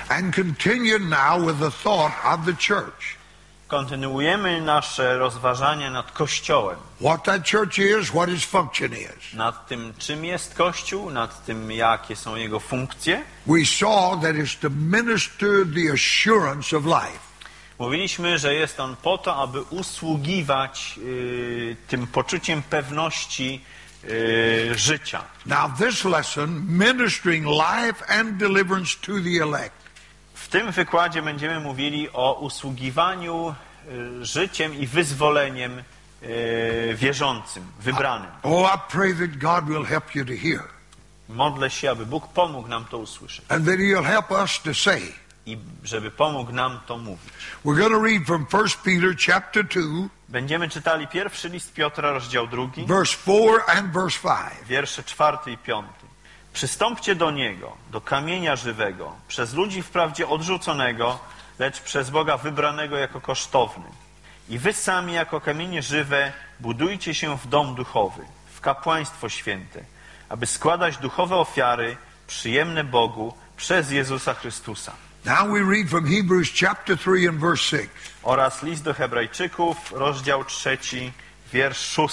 and continue now with the thought of the church. Kontynuujemy nasze rozważania nad Kościołem. What that church is, what its function is. Nad tym, czym jest Kościół, nad tym, jakie są jego funkcje. We saw that it's to minister the assurance of life. Mówiliśmy, że jest on po to, aby usługiwać tym poczuciem pewności życia. Now this lesson, ministering life and deliverance to the elect. W tym wykładzie będziemy mówili o usługiwaniu życiem i wyzwoleniem wierzącym, wybranym. Oh, I pray that God will help you to hear. Modlę się, aby Bóg pomógł nam to usłyszeć. And that He'll help us to say. I żeby pomógł nam to mówić. We're going to read from 1 Peter chapter 2. Będziemy czytali pierwszy list Piotra, rozdział 2, verse 4 and verse 5. Wiersze 4 i 5. Przystąpcie do Niego, do kamienia żywego, przez ludzi wprawdzie odrzuconego, lecz przez Boga wybranego jako kosztowny. I wy sami jako kamienie żywe budujcie się w dom duchowy, w kapłaństwo święte, aby składać duchowe ofiary przyjemne Bogu przez Jezusa Chrystusa. Now we read from Hebrews chapter 3 and verse 6. Oraz list do Hebrajczyków, rozdział 3, wiersz 6.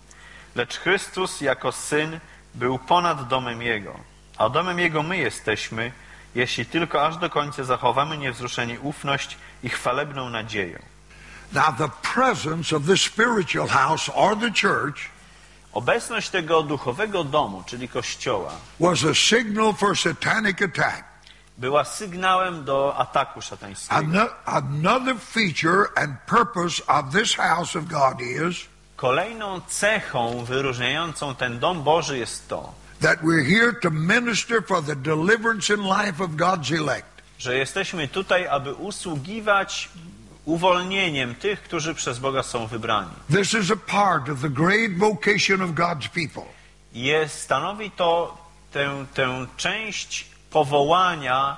Lecz Chrystus jako Syn był ponad domem Jego, a domem Jego my jesteśmy, jeśli tylko aż do końca zachowamy niewzruszenie ufność i chwalebną nadzieję. Now the presence of the spiritual house or the church Obecność tego duchowego domu, czyli Kościoła, was a signal for satanic attack. była sygnałem do ataku szatańskiego. Another feature and purpose of this house of God is Kolejną cechą wyróżniającą ten dom Boży jest to, that we're here to minister for the deliverance in life of God's elect. że jesteśmy tutaj, aby usługiwać uwolnieniem tych, którzy przez Boga są wybrani. This is a part of the great vocation of God's people. Stanowi to tę część powołania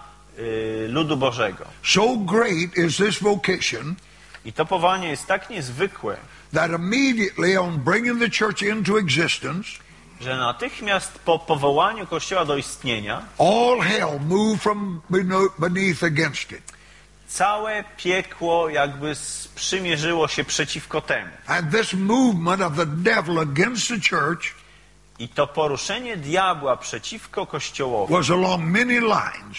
ludu Bożego. So great is this vocation I to powołanie jest tak niezwykłe, that immediately on bringing the church into existence, że natychmiast po powołaniu Kościoła do istnienia all hell moved from beneath against it. całe piekło jakby sprzymierzyło się przeciwko temu. And this movement of the devil against the church I to poruszenie diabła przeciwko Kościołowi was along many lines.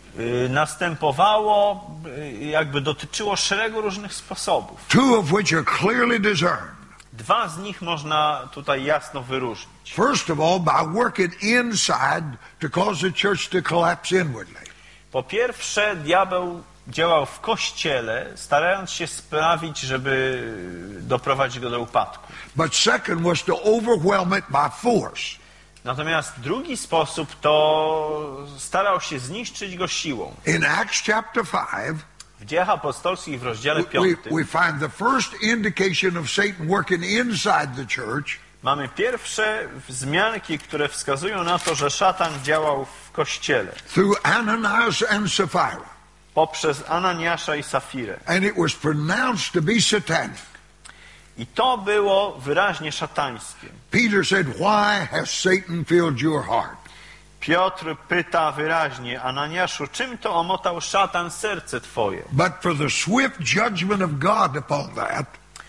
Następowało, jakby dotyczyło szeregu różnych sposobów. Two of which are clearly discerned. Dwa z nich można tutaj jasno wyróżnić. First of all, by working inside to cause the church to collapse inwardly. Po pierwsze, diabeł działał w Kościele, starając się sprawić, żeby doprowadzić go do upadku. But second was to overwhelm it by force. Natomiast drugi sposób to starał się zniszczyć go siłą. In Acts chapter 5, W Dziejach Apostolskich w rozdziale 5 we find the first indication of Satan working inside the church. mamy pierwsze wzmianki, które wskazują na to, że szatan działał w Kościele Through Ananias and Sapphira. poprzez Ananiasza i Safirę. And it was pronounced to be satanic. I to było wyraźnie szatańskie. Peter said, why has Satan filled your heart? Piotr pyta wyraźnie, Ananiaszu, czym to omotał szatan serce twoje? But for the swift judgment of God upon that,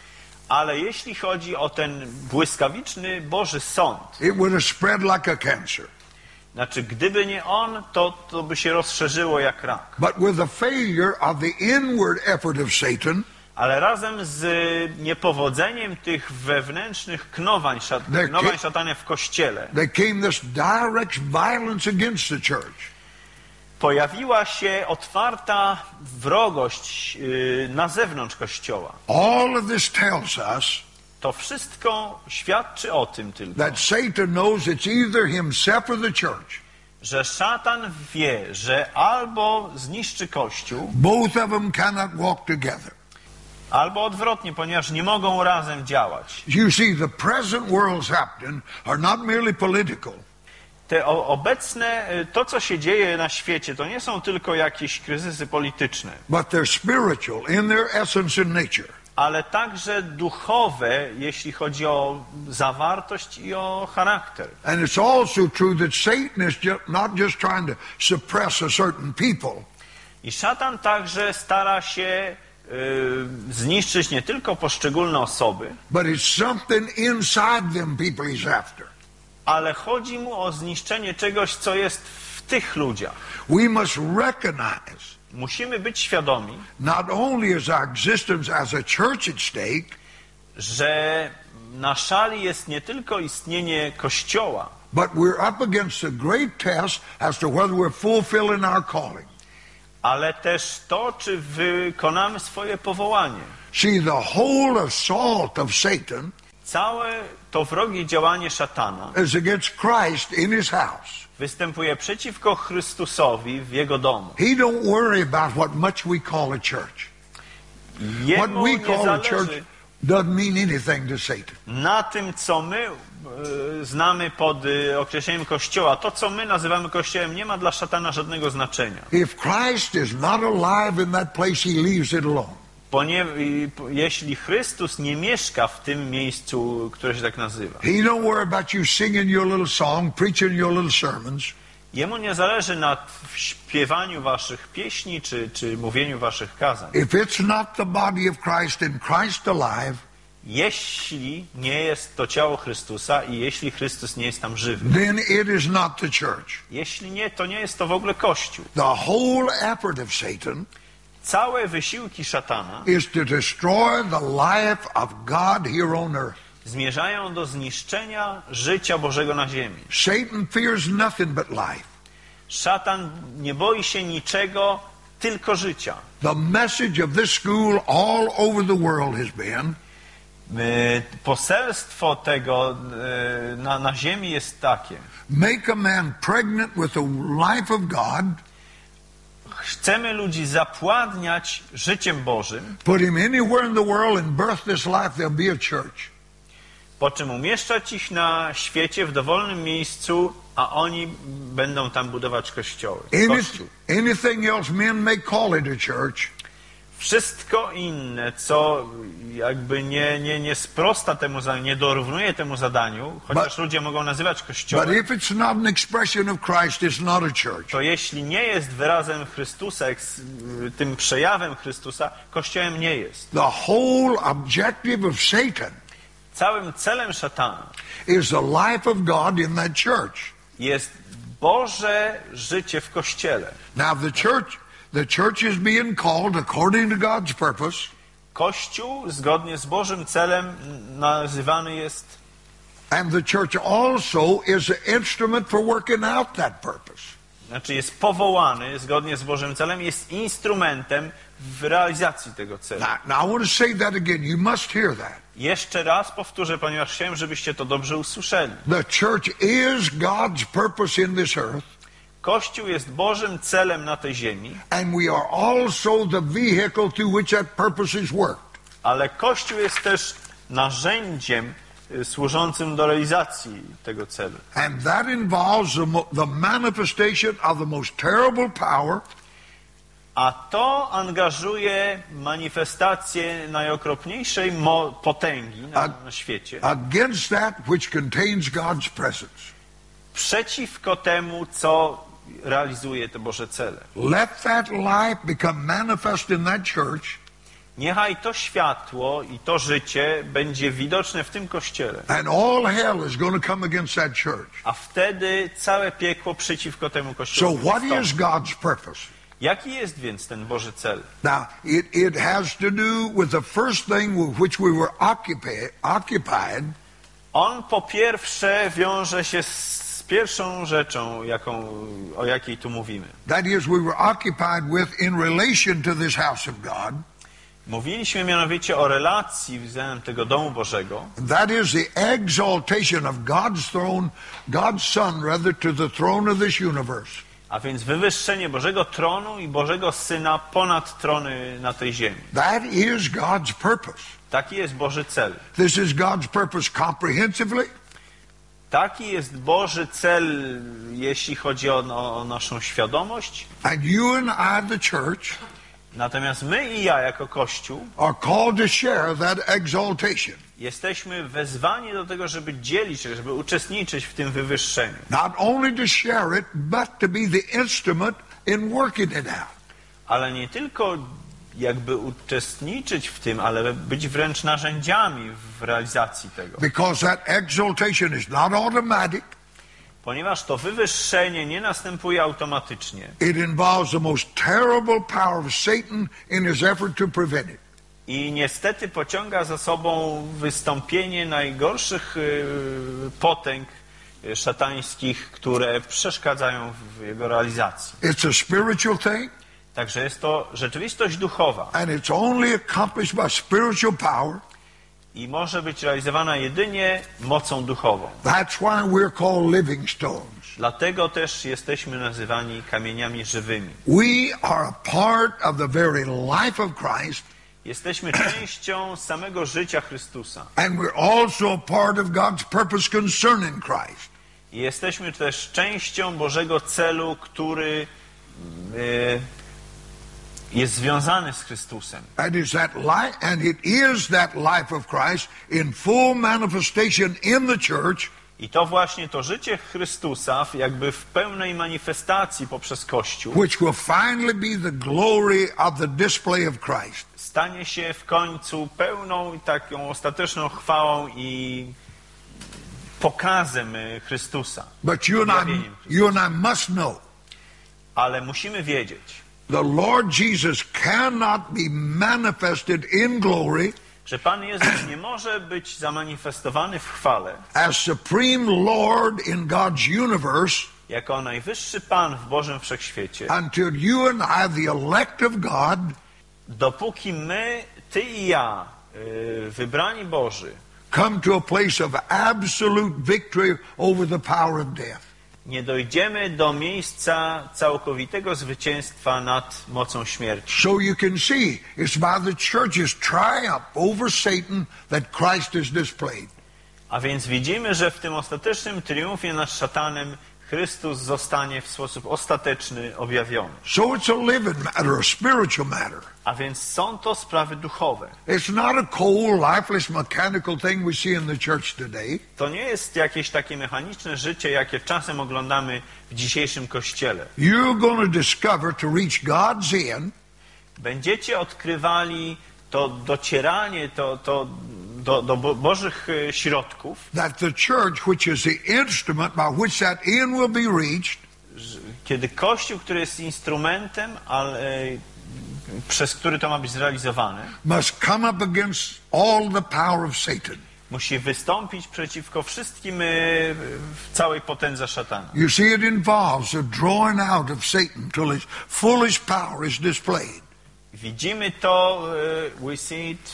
Ale jeśli chodzi o ten błyskawiczny Boży sąd, it would have spread like a cancer. znaczy gdyby nie on, to by się rozszerzyło jak rak. But with the failure of the inward effort of Satan, Ale razem z niepowodzeniem tych wewnętrznych knowań szatana w Kościele there came this direct violence against the church. pojawiła się otwarta wrogość na zewnątrz Kościoła. All of this tells us To wszystko świadczy o tym tylko, that Satan knows it's either himself or the church. że szatan wie, że albo zniszczy Kościół, Both of them cannot walk together. albo odwrotnie, ponieważ nie mogą razem działać. You see, the present world's happening are not merely political. Te to co się dzieje na świecie, to nie są tylko jakieś kryzysy polityczne, But they're spiritual in their essence and nature. ale także duchowe, jeśli chodzi o zawartość i o charakter. And it's also true that Satan is not just trying to suppress a certain people. I szatan także stara się zniszczyć nie tylko poszczególne osoby, but it's something inside them people he's after. ale chodzi mu o zniszczenie czegoś, co jest w tych ludziach. We must recognize Musimy być świadomi, not only is our existence as a church at stake, że na szali jest nie tylko istnienie Kościoła, but we're up against a great test as to whether we're fulfilling our calling. ale też to, czy wykonamy swoje powołanie. See, the whole assault of Satan Całe to wrogie działanie szatana is against Christ in his house. występuje przeciwko Chrystusowi w Jego domu. He don't worry about what much we call a church. What Jemu we nie call a church zależy doesn't mean anything to Satan. na tym, co my znamy pod określeniem Kościoła. To, co my nazywamy Kościołem, nie ma dla szatana żadnego znaczenia. If Christ is not alive in that place, he leaves it alone. Jeśli Chrystus nie mieszka w tym miejscu, które się tak nazywa, He don't worry about you singing your little song, preaching your little sermons. Jemu nie zależy na śpiewaniu waszych pieśni, czy mówieniu waszych kazań. If it's not the body of Christ and Christ alive, Jeśli nie jest to ciało Chrystusa i jeśli Chrystus nie jest tam żywy. then it is not the church. Jeśli nie, to nie jest to w ogóle Kościół. The whole effort of Satan Całe wysiłki szatana is to destroy the life of God here on earth. zmierzają do zniszczenia życia Bożego na ziemi. Satan fears nothing but life. Szatan nie boi się niczego, tylko życia. The message of this school all over the world has been, Poselstwo tego na ziemi jest takie. make a man pregnant with the life of God, Chcemy ludzi zapładniać życiem Bożym, put him anywhere in the world and birth this life, there'll be a church. po czym umieszczać ich na świecie w dowolnym miejscu, a oni będą tam budować kościoły. Kościół. Anything else men may call it a church, Wszystko inne, co jakby nie sprosta temu zadaniu, nie dorównuje temu zadaniu, chociaż ludzie mogą nazywać but kościołem, if it's not an expression of Christ, it's not a church. to jeśli nie jest wyrazem Chrystusa, tym przejawem Chrystusa, kościołem nie jest. The whole objective of Satan Całym celem szatana is the life of God in that church. jest Boże życie w Kościele. Now the church is being called according to God's purpose, Kościół zgodnie z Bożym celem nazywany jest, and the church also is an instrument for working out that purpose. znaczy jest powołany zgodnie z Bożym celem, jest instrumentem w realizacji tego celu. Now I want to say that again. You must hear that. Jeszcze raz powtórzę, ponieważ chciałem, żebyście to dobrze usłyszeli. The church is God's purpose in this earth, Kościół jest Bożym celem na tej ziemi, and we are also the vehicle through which that purpose is worked. ale Kościół jest też narzędziem służącym do realizacji tego celu. And that involves the manifestation of the most terrible power, A to angażuje manifestację najokropniejszej potęgi na świecie against that which contains God's presence. przeciwko temu, co realizuje te Boże cele. Let that life become manifest in that church, Niechaj to światło i to życie będzie widoczne w tym Kościele, and all hell is going to come against that church. a wtedy całe piekło przeciwko temu So Kościołowi what wystąpi. is God's purpose? Jaki jest więc ten Boży cel? Now, it has to do with the first thing with which we were occupied, On po pierwsze wiąże się z pierwszą rzeczą, o jakiej tu mówimy. that is, we were occupied with in relation to this house of God. Mówiliśmy mianowicie o relacji względem tego domu Bożego. That is the exaltation of God's throne, God's Son, rather, to the throne of this universe. A więc wywyższenie Bożego tronu i Bożego Syna ponad trony na tej ziemi. That is God's purpose. Taki jest Boży cel. This is God's purpose comprehensively. Taki jest Boży cel, jeśli chodzi o naszą świadomość. And you and I, the church, Natomiast my i ja jako Kościół are called to share that exaltation. jesteśmy wezwani do tego, żeby dzielić, żeby uczestniczyć w tym wywyższeniu. Not only to share it, but to be the instrument in working it out. ale nie tylko jakby uczestniczyć w tym, ale być wręcz narzędziami w realizacji tego. Because that exaltation is not automatic. Ponieważ to wywyższenie nie następuje automatycznie. It involves the most terrible power of Satan in his effort to prevent it. I niestety pociąga za sobą wystąpienie najgorszych potęg szatańskich, które przeszkadzają w jego realizacji. It's a spiritual thing. Także jest to rzeczywistość duchowa. And it's only accomplished by spiritual power. I może być realizowana jedynie mocą duchową. That's why we're called living stones. Dlatego też jesteśmy nazywani kamieniami żywymi. We are a part of the very life of Christ. Jesteśmy częścią samego życia Chrystusa. And we're also a part of God's purpose concerning Christ. I jesteśmy też częścią Bożego celu, który jest związany z Chrystusem. And it is that life of Christ in full manifestation in the church. I to właśnie to życie Chrystusa jakby w pełnej manifestacji poprzez Kościół, Which will finally be the glory of the display of Christ. Stanie się w końcu pełną taką ostateczną chwałą i pokazem Chrystusa. But you and I must know. Ale musimy wiedzieć, The Lord Jesus cannot be manifested in glory że Pan Jezus nie może być zamanifestowany w chwale as supreme Lord in God's universe jako najwyższy Pan w Bożym Wszechświecie, until you and I, the elect of God, dopóki my, Ty i ja, wybrani Boży, come to a place of absolute victory over the power of death. nie dojdziemy do miejsca całkowitego zwycięstwa nad mocą śmierci. So you can see, it's by the church's triumph over Satan that Christ is displayed. A więc widzimy, że w tym ostatecznym triumfie nad szatanem Chrystus zostanie w sposób ostateczny objawiony. So it's a living matter, a spiritual matter. A więc są to sprawy duchowe. It's not a cold, lifeless, mechanical thing we see in the church today. To nie jest jakieś takie mechaniczne życie, jakie czasem oglądamy w dzisiejszym Kościele. You're going to discover to reach God's end. Będziecie odkrywali to docieranie do Bożych środków, That the church, which is the instrument by which that end will be reached, kiedy Kościół, który jest instrumentem, przez który to ma być zrealizowane, must come up against all the power of Satan. musi wystąpić przeciwko wszystkim w całej potędze szatana. You see, it involves the drawing out of Satan till his fullest power is displayed. Widzimy to, we see it.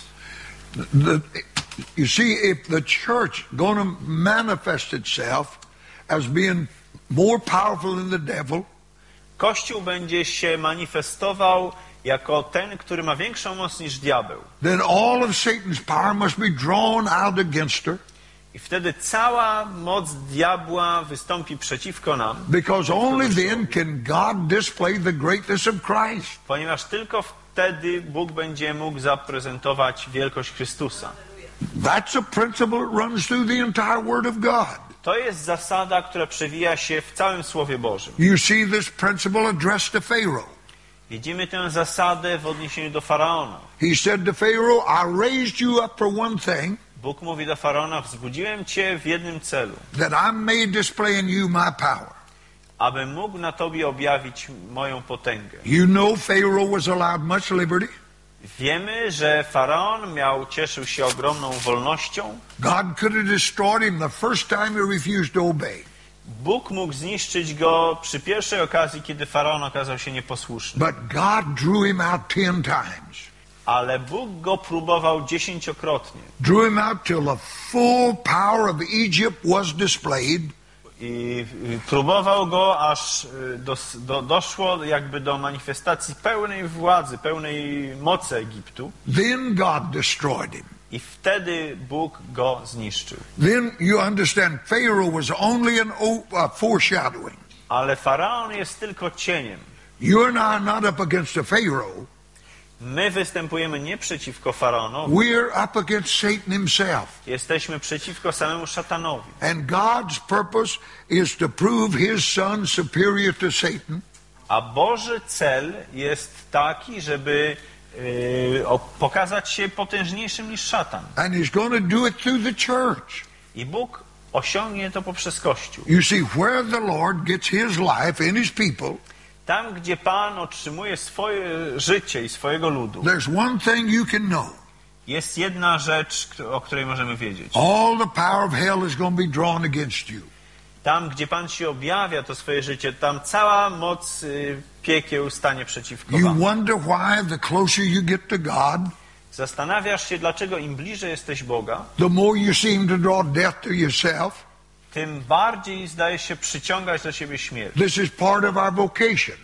You see, if the church going to manifest itself as being more powerful than the devil, Kościół będzie się manifestował jako ten, który ma większą moc niż diabeł. then all of Satan's power must be drawn out against her, I wtedy cała moc diabła wystąpi przeciwko nam, because only then can God display the greatness of Christ. ponieważ tylko wtedy Bóg będzie mógł zaprezentować wielkość Chrystusa. That's a principle that runs through the entire Word of God. To jest zasada, która przewija się w całym Słowie Bożym. You see this principle addressed to Pharaoh. Widzimy tę zasadę w odniesieniu do Faraona. He said to Pharaoh, I raised you up for one thing, Bóg mówi do Faraona, wzbudziłem cię w jednym celu, that I may display in you my power. aby mógł na tobie objawić moją potęgę. You know Pharaoh was allowed much liberty. Wiemy, że Faraon cieszył się ogromną wolnością. God could have destroyed him the first time he refused to obey. Bóg mógł zniszczyć go przy pierwszej okazji, kiedy Faraon okazał się nieposłuszny. But God drew him out 10 times. Ale Bóg go próbował 10-krotnie. Drew him out till the full power of Egypt was displayed. I próbował go, aż doszło jakby do manifestacji pełnej władzy, pełnej mocy Egiptu. Then God destroyed him. I wtedy Bóg go zniszczył. Then you understand Pharaoh was only a foreshadowing. Ale Faraon jest tylko cieniem. You and I are not up against a Pharaoh. My występujemy nie przeciwko Faraonowi. We're up against Satan himself. Jesteśmy przeciwko samemu szatanowi. And God's purpose is to prove his son superior to Satan. A Boży cel jest taki, żeby pokazać się potężniejszym niż szatan. And he's going to do it through the church. I Bóg osiągnie to poprzez Kościół. You see, where the Lord gets his life in his people, Tam, gdzie Pan otrzymuje swoje życie i swojego ludu, there's one thing you can know. jest jedna rzecz, o której możemy wiedzieć. All the power of hell is going to be drawn against you. Tam, gdzie Pan się objawia to swoje życie, tam cała moc piekieł stanie przeciwko You wam. wonder why the closer you get to God, Zastanawiasz się, dlaczego im bliżej jesteś Boga, the more you seem to draw death to yourself. tym bardziej zdaje się przyciągać do siebie śmierć. This is part of our vocation,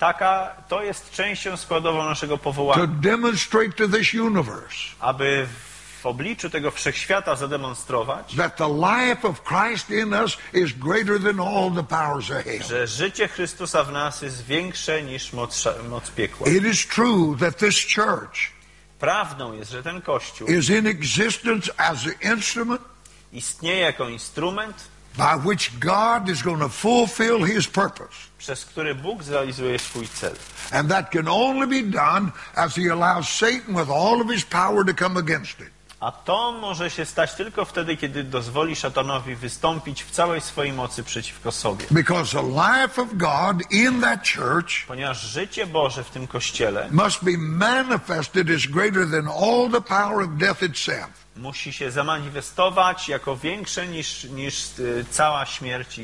To jest częścią składową naszego to powołania, demonstrate to this universe aby w obliczu tego wszechświata zademonstrować, that the life of Christ in us is greater than all the powers of hell. że życie Chrystusa w nas jest większe niż moc piekła. It is true that this church Prawdą jest, że ten Kościół is in existence as an instrument istnieje jako instrument, by which God is going to fulfill his purpose. przez który Bóg zrealizuje swój cel. And that can only be done as he allows Satan with all of his power to come against it. A to może się stać tylko wtedy, kiedy dozwoli szatanowi wystąpić w całej swojej mocy przeciwko sobie. Because the life of God in that church Ponieważ życie Boże w tym Kościele must be manifested as greater than all the power of death itself. musi się zamanifestować jako większe niż cała śmierć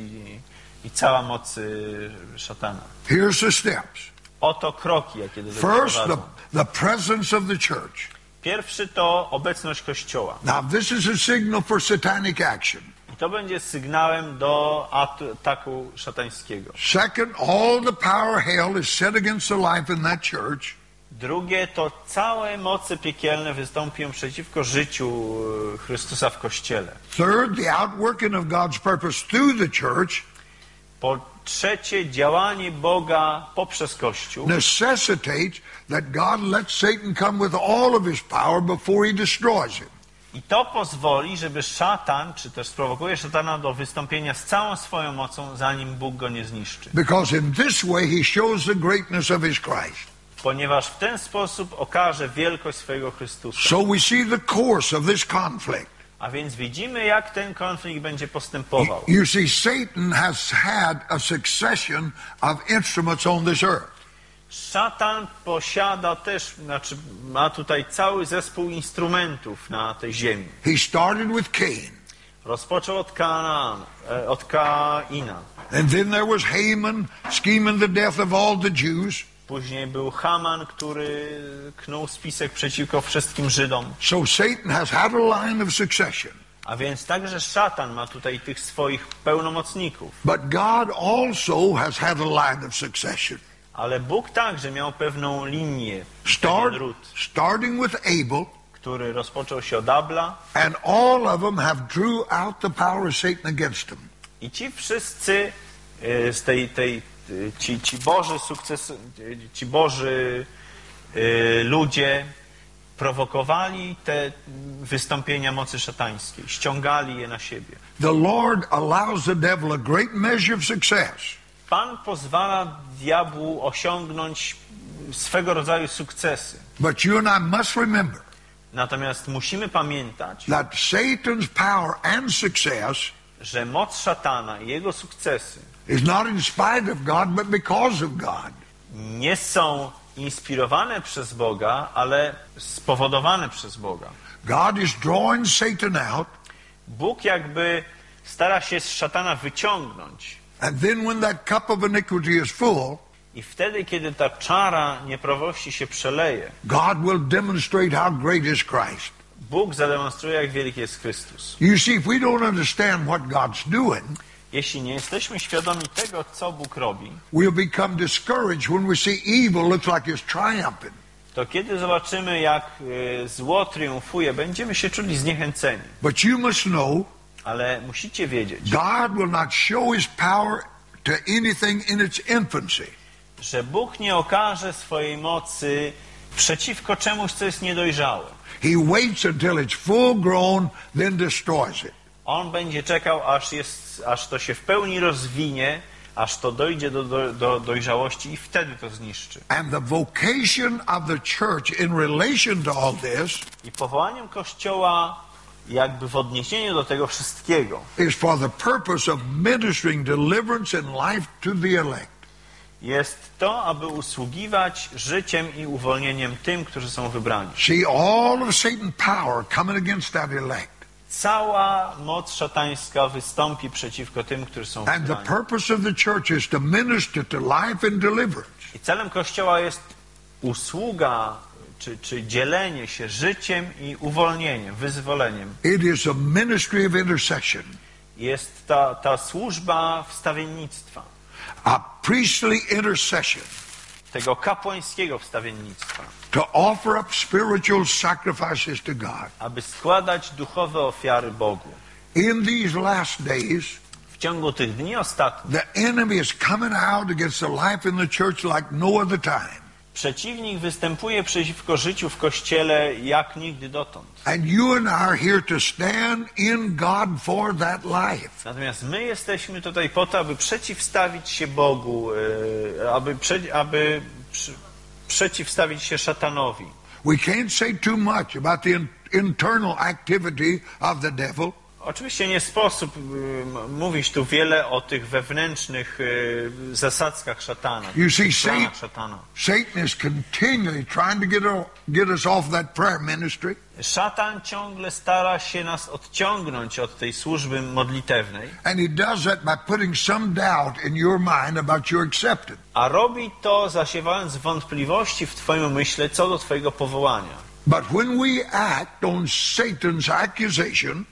i cała moc szatana. Here's the steps. Oto kroki, jakie do tego First, prowadzą. the presence of the church. Pierwszy to obecność Kościoła. Now, this is a signal for satanic action. I to będzie sygnałem do ataku szatańskiego. Second, all the power of hell is set against the life in that church. Drugie to całe moce piekielne wystąpią przeciwko życiu Chrystusa w Kościele. Third, the outworking of God's purpose through the church Po trzecie, działanie Boga poprzez Kościół necessitates that God lets Satan come with all of his power before he destroys him. i to pozwoli, żeby szatan, czy też sprowokuje szatana do wystąpienia z całą swoją mocą, zanim Bóg go nie zniszczy. Because in this way he shows the greatness of his Christ. Ponieważ w ten sposób okaże wielkość swojego Chrystusa. So we see the course of this conflict. A więc widzimy, jak ten konflikt będzie postępował. You see, Satan has had a succession of instruments on this earth. Szatan posiada też, ma tutaj cały zespół instrumentów na tej ziemi. He started with Cain. Rozpoczął od Kaina. And then there was Haman scheming the death of all the Jews. Później był Haman, który knuł spisek przeciwko wszystkim Żydom. So Satan has had a line of succession. A więc także szatan ma tutaj tych swoich pełnomocników. But God also has had a line of succession. Ale Bóg także miał pewną linię, pewien ród, Starting with Abel, który rozpoczął się od Abla. and all of them have drew out the power of Satan against them. I ci wszyscy z ci Boży sukces, ci Boży ludzie prowokowali te wystąpienia mocy szatańskiej, ściągali je na siebie. The Lord allows the devil a great measure of success. Pan pozwala diabłu osiągnąć swego rodzaju sukcesy. But you and I must remember Natomiast musimy pamiętać, that Satan's power and success że moc szatana i jego sukcesy is not in spite of God, but because of God. nie są inspirowane przez Boga, ale spowodowane przez Boga. God is drawing Satan out, Bóg jakby stara się z szatana wyciągnąć. and then when that cup of iniquity is full, I wtedy, kiedy ta czara nieprawości się przeleje, God will demonstrate how great is Christ. Bóg zademonstruje, jak wielki jest Chrystus. You see, if we don't understand what God's doing, Jeśli nie jesteśmy świadomi tego, co Bóg robi, we'll become discouraged when we see evil looks like it's triumphing. to kiedy zobaczymy, jak zło triumfuje, będziemy się czuli zniechęceni. But you must know, Ale musicie wiedzieć, God will not show his power to anything in its infancy. że Bóg nie okaże swojej mocy przeciwko czemuś, co jest niedojrzałe. He waits until it's full grown, then destroys it. On będzie czekał, aż to się w pełni rozwinie, aż to dojdzie do dojrzałości i wtedy to zniszczy. And the vocation of the church in relation to all this I powołaniem Kościoła jakby w odniesieniu do tego wszystkiego is for the purpose of ministering deliverance and life to the elect. jest to, aby usługiwać życiem i uwolnieniem tym, którzy są wybrani. See, all of Satan's power coming against that elect. Cała moc szatańska wystąpi przeciwko tym, którzy są And the wybrani. purpose of the church is to minister to life and deliverance. I celem Kościoła jest usługa czy dzielenie się życiem i uwolnieniem, wyzwoleniem. It is a ministry of intercession, Jest ta służba wstawiennictwa, a priestly intercession tego kapłańskiego wstawiennictwa, to offer up spiritual sacrifices to God. aby składać duchowe ofiary Bogu. In these last days, W ciągu tych dni ostatnich the enemy is coming out against the life in the church like no other time. przeciwnik występuje przeciwko życiu w Kościele jak nigdy dotąd. And you and I are here to stand in God for that life. Natomiast my jesteśmy tutaj po to, aby przeciwstawić się Bogu, aby przeciwstawić się szatanowi. We can't say too much about the internal activity of the devil. Oczywiście nie sposób mówić tu wiele o tych wewnętrznych zasadzkach szatana, You see, planach szatana. Satan is continually trying to get us off that prayer ministry. Szatan ciągle stara się nas odciągnąć od tej służby modlitewnej, And he does that by putting some doubt in your mind about your acceptance. a robi to zasiewając wątpliwości w twoim umyśle co do twojego powołania. But when we act on Satan's accusation,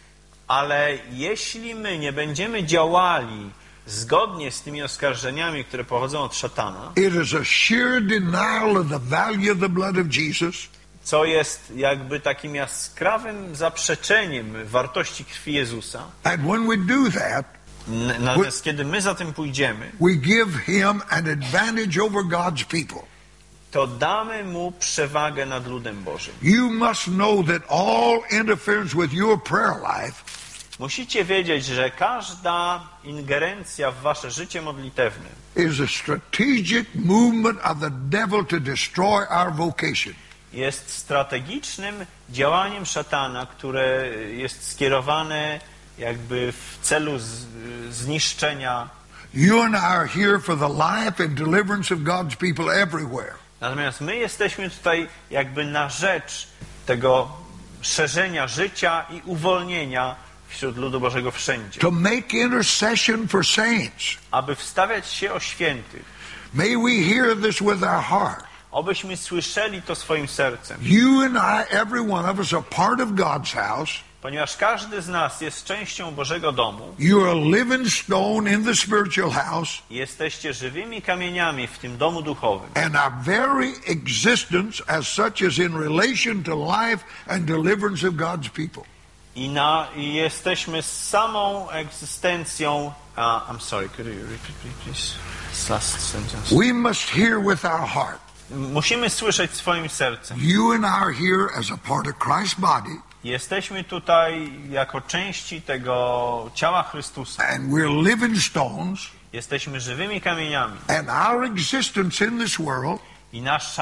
Ale jeśli my nie będziemy działali zgodnie z tymi oskarżeniami, które pochodzą od szatana, it is a sheer denial of the value of the blood of Jesus. co jest jakby takim jaskrawym zaprzeczeniem wartości krwi Jezusa, And when we do that, natomiast kiedy my za tym pójdziemy, we give him an advantage over God's people. to damy mu przewagę nad ludem Bożym. You must know that all interference with your prayer life Musicie wiedzieć, że każda ingerencja w wasze życie modlitewne is a strategic movement of the devil to destroy our vocation. jest strategicznym działaniem szatana, które jest skierowane jakby w celu zniszczenia. You and I are here for the life and deliverance of God's people everywhere. Natomiast my jesteśmy tutaj jakby na rzecz tego szerzenia życia i uwolnienia wśród ludu Bożego wszędzie. To make intercession for saints. Aby wstawiać się o świętych. May we hear this with our heart. Obyśmy słyszeli to swoim sercem. You and I, every one of us, are part of God's house. Ponieważ każdy z nas jest częścią Bożego domu. You are a living stone in the spiritual house. Jesteście żywymi kamieniami w tym domu duchowym. And our very existence as such is in relation to life and deliverance of God's people. I jesteśmy samą egzystencją. I'm sorry, could you repeat please? This last sentence. We must hear with our heart. Musimy słyszeć swoim sercem. You and I are here as a part of Christ's body. Jesteśmy tutaj jako części tego ciała Chrystusa. And we're living stones. Jesteśmy żywymi kamieniami. And our existence in this world I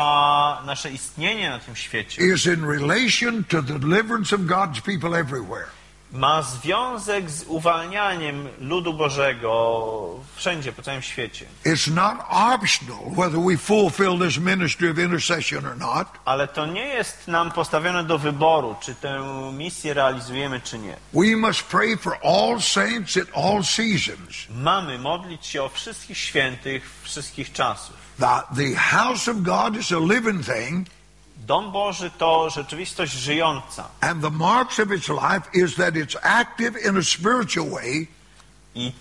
nasze istnienie na tym świecie is in relation to the deliverance of God's people everywhere. ma związek z uwalnianiem ludu Bożego wszędzie po całym świecie. It's not optional whether we fulfill this ministry of intercession or not. Ale to nie jest nam postawione do wyboru, czy tę misję realizujemy, czy nie. We must pray for all saints at all seasons. Mamy modlić się o wszystkich świętych wszystkich czasów. The house of God is a living thing. Dom Boży to rzeczywistość żyjąca. And the marks of its life is that it's active in a spiritual way. I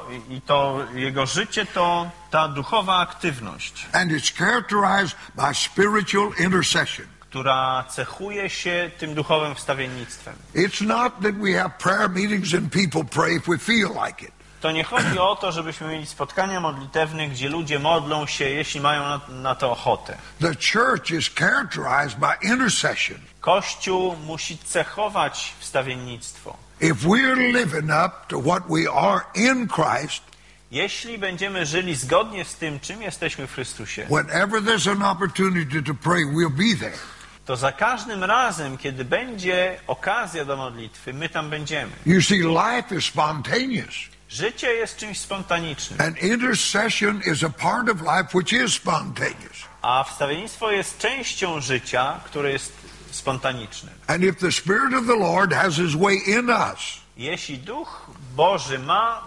to jego życie to ta duchowa aktywność, And it's characterized by spiritual intercession. która cechuje się tym duchowym wstawiennictwem. It's not that we have prayer meetings and people pray if we feel like it. To nie chodzi o to, żebyśmy mieli spotkania modlitewne, gdzie ludzie modlą się, jeśli mają na to ochotę. The church is characterized by intercession. Kościół musi cechować wstawiennictwo. If we're living up to what we are in Christ, Jeśli będziemy żyli zgodnie z tym, czym jesteśmy w Chrystusie, whenever there's an opportunity to pray, we'll be there. to za każdym razem, kiedy będzie okazja do modlitwy, my tam będziemy. You see, life is spontaneous. Życie jest czymś spontanicznym, And intercession is a part of life which is spontaneous. a wstawiennictwo jest częścią życia, które jest spontaniczne. And if the Spirit of the Lord has His way in us, Jeśli Duch Boży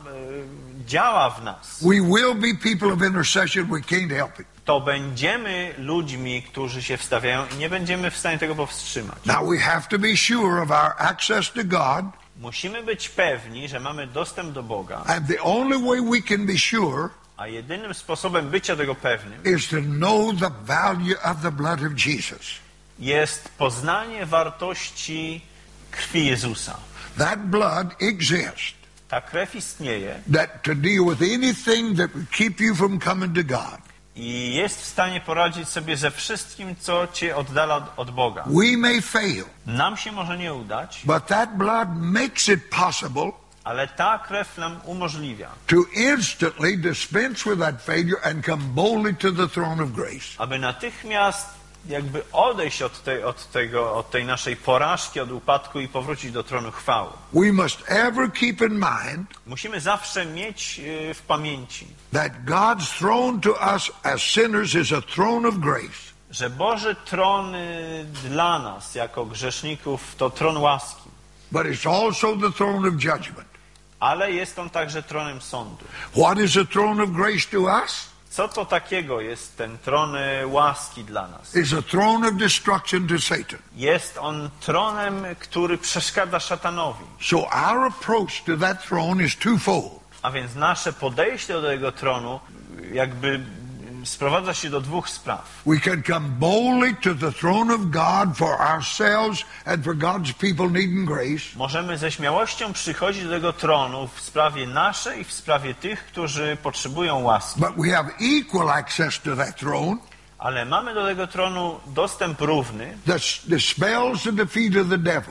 działa w nas, we will be people of intercession. We can't help it. to będziemy ludźmi, którzy się wstawiają i nie będziemy w stanie tego powstrzymać. Now we have to be sure of our access to God. Musimy być pewni, że mamy dostęp do Boga, And the only way we can be sure a jedynym sposobem bycia tego pewnym is to know the value of the blood of Jesus. jest poznanie wartości krwi Jezusa. That blood exists Ta krew istnieje that to deal with anything that would keep you from coming to God. i jest w stanie poradzić sobie ze wszystkim, co cię oddala od Boga. We may fail, Nam się może nie udać, but that blood makes it possible ale ta krew nam umożliwia, to instantly dispense with that failure and come boldly to the throne of grace. aby natychmiast jakby odejść od tej naszej porażki, od upadku i powrócić do tronu chwały. We must ever keep in mind Musimy zawsze mieć w pamięci, that God's throne to us as sinners is a throne of grace. że Boży tron dla nas jako grzeszników to tron łaski, But it's also the throne of judgment. ale jest on także tronem sądu. What is a throne of grace to us? Co to takiego jest ten tron łaski dla nas? It's a throne of destruction to Satan. Jest on tronem, który przeszkadza szatanowi. So our approach to that throne is twofold. A więc nasze podejście do tego tronu jakby sprowadza się do dwóch spraw. We can come boldly to the throne of God for ourselves and for God's people needing grace. Możemy ze śmiałością przychodzić do tego tronu w sprawie naszej i w sprawie tych, którzy potrzebują łaski. But we have equal access to that throne Ale mamy do tego tronu dostęp równy. that dispels the defeat of the devil.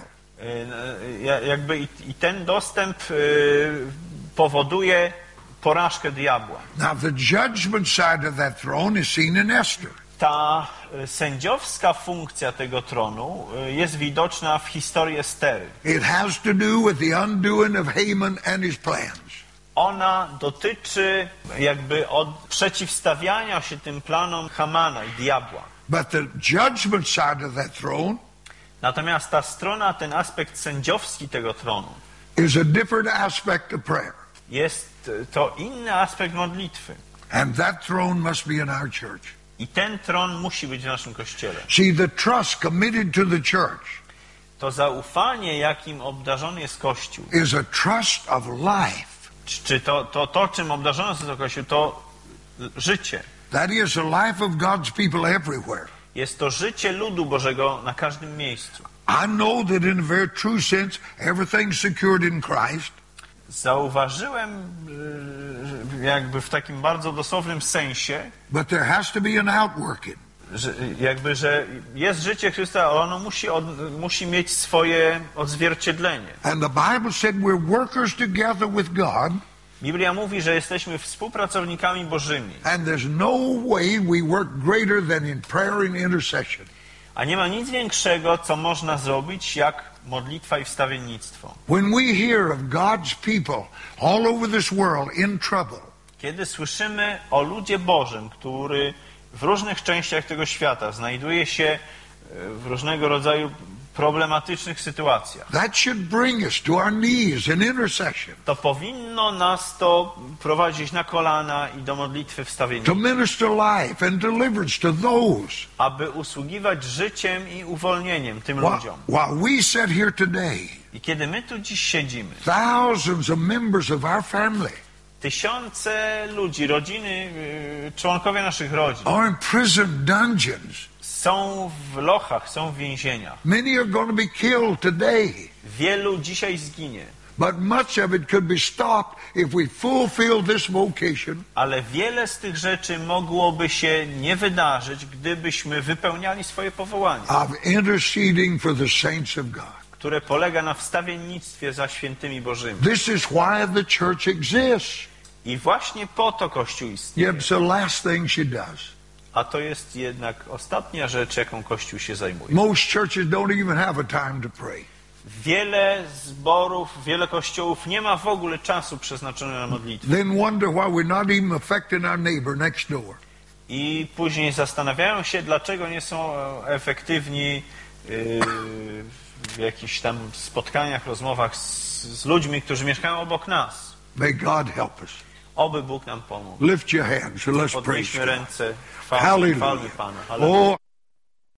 I ten dostęp powoduje porażkę diabła. Now the judgment side of that throne is seen in Esther. Ta sędziowska funkcja tego tronu jest widoczna w historii Estery. It has to do with the undoing of Haman and his plans. Ona dotyczy jakby od przeciwstawiania się tym planom Hamana i diabła. But the judgment side of that throne Natomiast ta strona, ten aspekt sędziowski tego tronu is a different aspect of prayer. jest to inny aspekt modlitwy. And that throne must be in our church. I ten tron musi być w naszym Kościele. See, the trust committed to the church To zaufanie, jakim obdarzony jest Kościół, is a trust of life. czy to czym obdarzony jest Kościół, to życie. That is the life of God's people everywhere. Jest to życie ludu Bożego na każdym miejscu. I know that in a very true sense, everything's secured in Christ. Zauważyłem jakby w takim bardzo dosłownym sensie, But there has to be an outworking. że jest życie Chrystusa, ale ono musi mieć swoje odzwierciedlenie. And the Bible said we're workers together with God, Biblia mówi, że jesteśmy współpracownikami Bożymi, and there's no way we work greater than in prayer and intercession. a nie ma nic większego, co można zrobić, jak modlitwa i wstawiennictwo. When we hear of God's people all over this world in trouble, Kiedy słyszymy o ludzie Bożym, który w różnych częściach tego świata znajduje się w różnego rodzaju problematycznych sytuacjach, that should bring us to our knees in intercession, to powinno nas to prowadzić na kolana i do modlitwy to wstawiennictwa, minister life and deliverance to those. aby usługiwać życiem i uwolnieniem tym ludziom. While we sit here today, I kiedy my tu dziś siedzimy, thousands of members of our family tysiące ludzi, rodziny, członkowie naszych rodzin are in prison dungeons. są w lochach, są w więzieniach. Many are going to be killed today, Wielu dzisiaj zginie, but much of it could be stopped if we fulfill this vocation ale wiele z tych rzeczy mogłoby się nie wydarzyć, gdybyśmy wypełniali swoje powołanie, of interceding for the saints of God. które polega na wstawiennictwie za świętymi Bożymi. This is why the church exists. I właśnie po to Kościół istnieje. Yet it's the last thing she does. A to jest jednak ostatnia rzecz, jaką Kościół się zajmuje. Most churches don't even have a time to pray. Wiele zborów, wiele kościołów nie ma w ogóle czasu przeznaczonego na modlitwę. Then wonder why we're not even affecting our neighbor next door. I później zastanawiają się, dlaczego nie są efektywni w jakichś tam spotkaniach, rozmowach z ludźmi, którzy mieszkają obok nas. May God help us. Oby Bóg nam pomógł. Lift your hands and let's praise Podnieśmy God. ręce, Hallelujah. chwalmy Pana. Halleluja. Oh,